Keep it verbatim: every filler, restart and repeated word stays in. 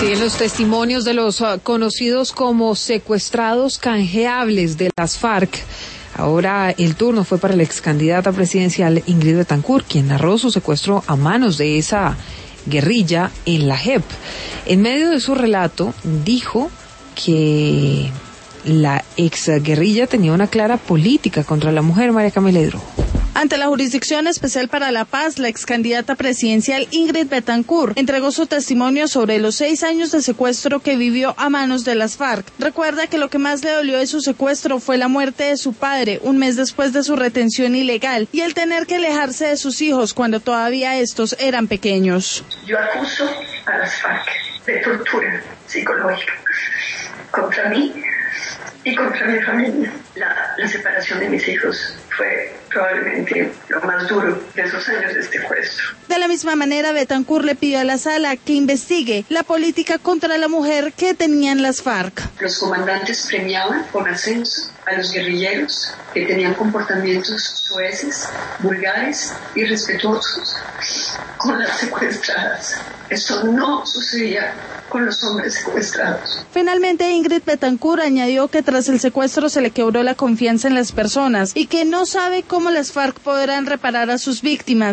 Siguen los testimonios de los uh, conocidos como secuestrados canjeables de las FARC. Ahora el turno fue para la ex candidata presidencial Ingrid Betancourt, quien narró su secuestro a manos de esa guerrilla en la J E P. En medio de su relato dijo que la ex guerrilla tenía una clara política contra la mujer. María Camila Hidrojo. Ante la Jurisdicción Especial para la Paz, la ex candidata presidencial Ingrid Betancourt entregó su testimonio sobre los seis años de secuestro que vivió a manos de las FARC. Recuerda que lo que más le dolió de su secuestro fue la muerte de su padre un mes después de su retención ilegal y el tener que alejarse de sus hijos cuando todavía estos eran pequeños. Yo acuso a las FARC de tortura psicológica contra mí y contra mi familia. La, la separación de mis hijos fue probablemente lo más duro de esos años de secuestro. De la misma manera, Betancourt le pidió a la sala que investigue la política contra la mujer que tenían las FARC. Los comandantes premiaban con ascenso a los guerrilleros que tenían comportamientos soeces, vulgares, irrespetuosos con las secuestradas. Esto no sucedía con los hombres secuestrados. Finalmente, Ingrid Betancourt añadió que tras el secuestro se le quebró la confianza en las personas y que no sabe cómo las FARC podrán reparar a sus víctimas.